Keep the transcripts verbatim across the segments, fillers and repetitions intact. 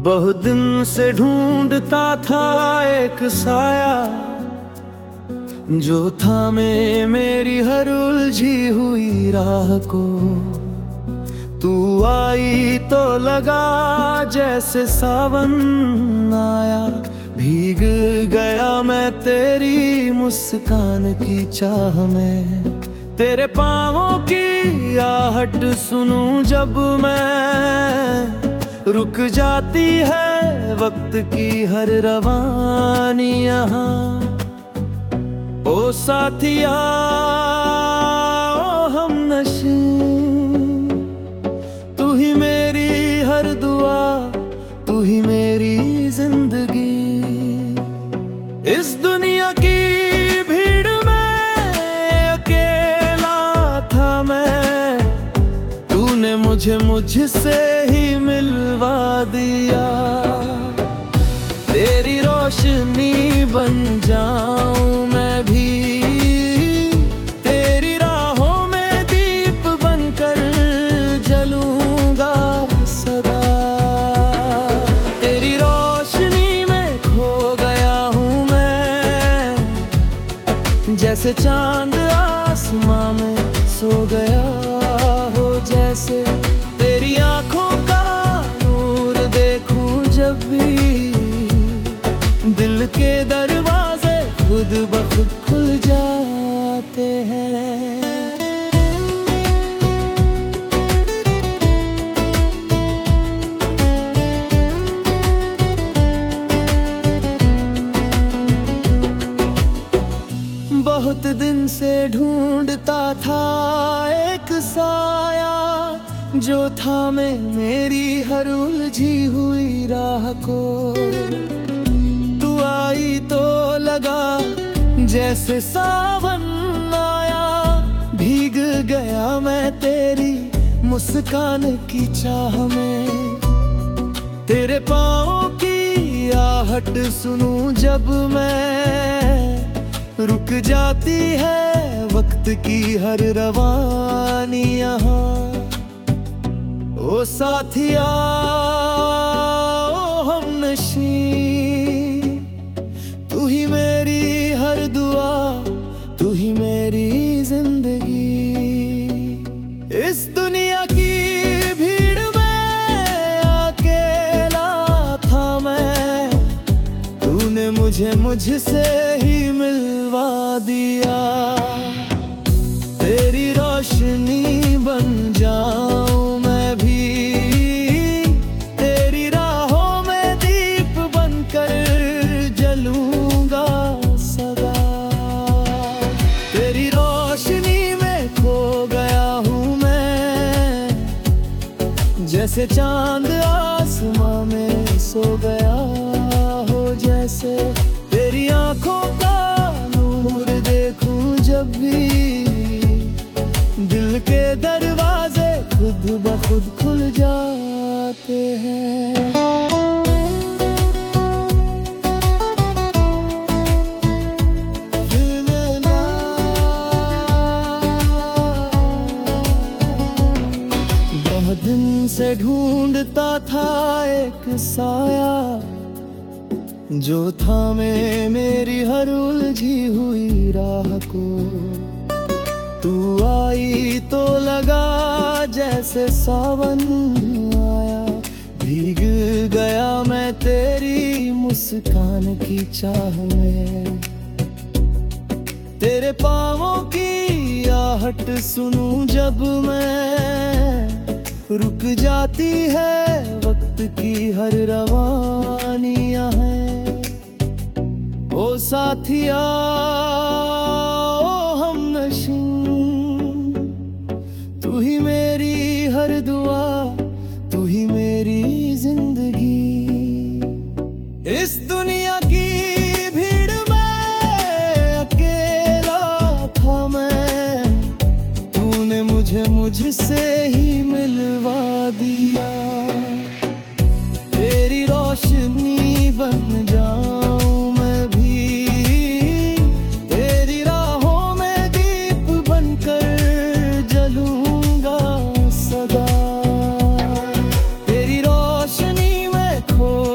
बहुत दिन से ढूंढता था एक साया, जो थामे मेरी हर उलझी हुई राह को। तू आई तो लगा जैसे सावन आया, भीग गया मैं तेरी मुस्कान की चाह में। तेरे पाँवों की आहट सुनूं जब मैं, रुक जाती है वक्त की हर रवानी यहाँ। ओ साथिया ओ हमनशी, तू ही मेरी हर दुआ, तू ही मेरी जिंदगी। इस दुनिया की भीड़ में अकेला था मैं, तूने मुझे मुझसे ही मिलवा दिया। तेरी रोशनी बन जाऊं मैं भी, तेरी राहों में दीप बनकर जलूंगा सदा। तेरी रोशनी में खो गया हूँ मैं, जैसे चांद आसमां में सो गया हो। जैसे तेरी आंखों का नूर देखूं जब भी, दिल के दरवाजे खुद ब खुद खुल जाते हैं। बहुत दिन से ढूंढता था एक साया, जो था मैं मेरी हर उलझी हुई राह को। तू आई तो लगा जैसे सावन आया, भीग गया मैं तेरी मुस्कान की चाह में। तेरे पाँवों की आहट सुनूं जब मैं, रुक जाती है वक्त की हर रवानी यहाँ। ओ साथिया ओ हमनशी, तू ही मेरी हर दुआ, तू ही मेरी जिंदगी। इस दुनिया की भीड़ में अकेला था मैं, तूने मुझे मुझसे ही मिलवा दिया। तेरी रोशनी बन जाऊं मैं भी, तेरी राहों में दीप बनकर जलूंगा सदा। तेरी रोशनी में खो गया हूँ मैं, जैसे चांद आसमां में सो गया हो। जैसे तेरी आंखों का नूर देखूं जब भी, दिल के दरवाजे खुद ब खुद खुल जाते हैं। बहुत दिन से ढूंढता था एक साया, जो था मैं मेरी हर उलझी हुई राह को। तू आई तो लगा जैसे सावन आया, भीग गया मैं तेरी मुस्कान की चाह में। तेरे पाँवों की आहट सुनूं जब मैं, रुक जाती है वक्त की हर रवानियां हैं। ओ साथिया ओ हमनशी, तू ही मेरी हर दुआ, तू ही मेरी जिंदगी। इस दुनिया की भीड़ में अकेला था मैं, तूने मुझे मुझसे ही मिलवा दिया। तेरी रोशनी बन जाऊं मैं भी, तेरी राहों में दीप बनकर जलूंगा सदा। तेरी रोशनी में खो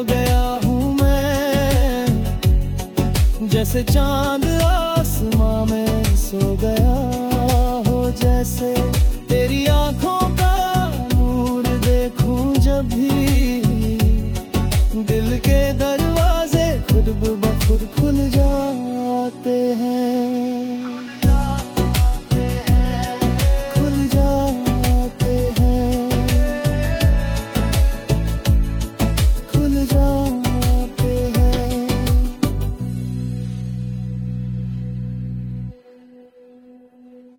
चांद आसमां में सो गया हो जैसे